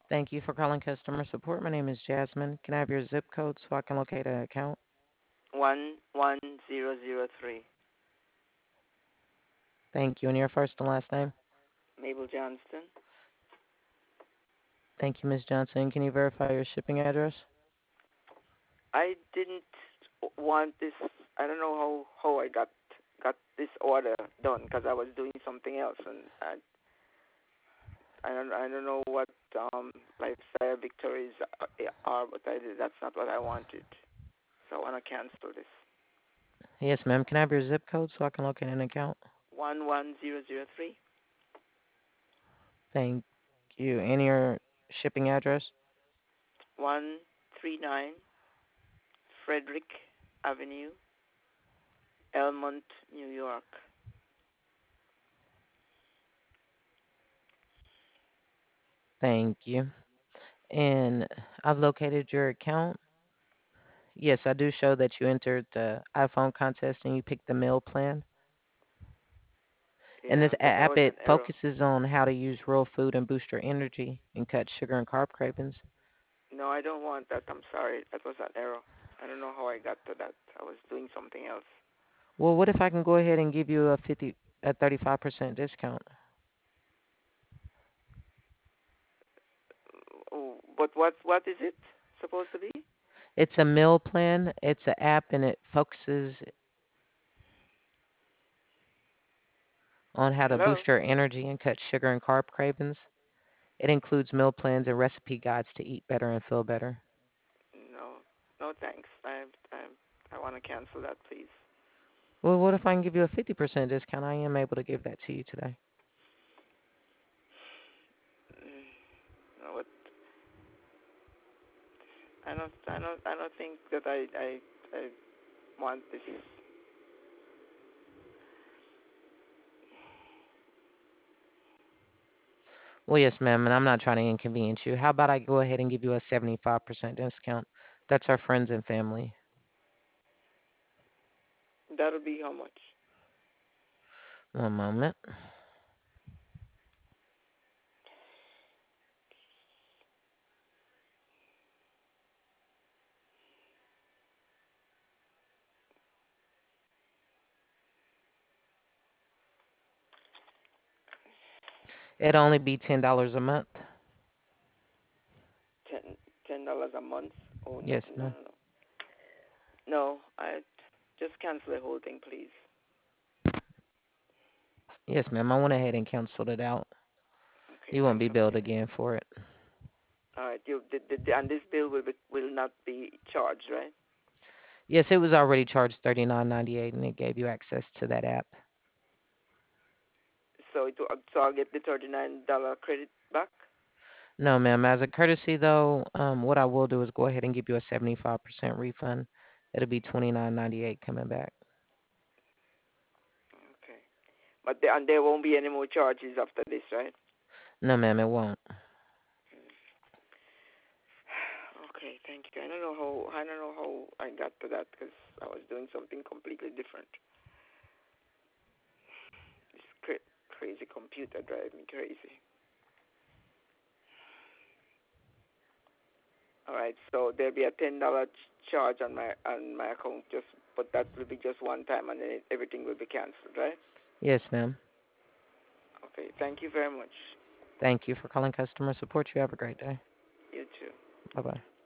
Thank you for calling customer support. My name is Jasmine. Can I have your zip code so I can locate an account? 11003. Thank you. And your first and last name? Mabel Johnston. Thank you, Ms. Johnson. Can you verify your shipping address? I didn't want this. I don't know how I got this order done because I was doing something else, and I don't know what lifestyle victories are, but that's not what I wanted. So I want to cancel this. Yes, ma'am. Can I have your zip code so I can locate an account? 11003. Thank you. And your shipping address? 139 Frederick Avenue, Elmont, New York. Thank you. And I've located your account. Yes, I do show that you entered the iPhone contest and you picked the meal plan. And Yeah, this but that app, was an it error. focuses on how to use real food and boost your energy and cut sugar and carb cravings. No, I don't want that. I'm sorry. That was an error. I don't know how I got to that. I was doing something else. Well, what if I can go ahead and give you a 35% discount? Oh, but what is it supposed to be? It's a meal plan. It's an app and it focuses on how to Hello? boost your energy and cut sugar and carb cravings. It includes meal plans and recipe guides to eat better and feel better. No, no, thanks. I want to cancel that, please. Well, what if I can give you a 50% discount? I am able to give that to you today. No, what? I don't think that I want this. Well, yes, ma'am, and I'm not trying to inconvenience you. How about I go ahead and give you a 75% discount? That's our friends and family. That'll be how much? One moment. It'd only be $10 a month. $10 a month? Oh no, Yes, no, ma'am. no, no. No, I just cancel the whole thing, please. Yes, ma'am. I went ahead and canceled it out. Okay, You won't thanks be a billed million. again for it. All right, and this bill will not be charged, right? Yes, it was already charged 39.98, and it gave you access to that app. So I'll get the $39 credit back. No, ma'am. As a courtesy, though, what I will do is go ahead and give you a 75% refund. It'll be 29.98 coming back. Okay, but there won't be any more charges after this, right? No, ma'am, it won't. Okay, thank you. I don't know how I got to that because I was doing something completely different. This crazy computer drive me crazy. All right, so there'll be a $10 charge on my account, but that will be just one time, and then everything will be canceled, right? Yes, ma'am. Okay, thank you very much. Thank you for calling customer support. You have a great day. You too. Bye bye.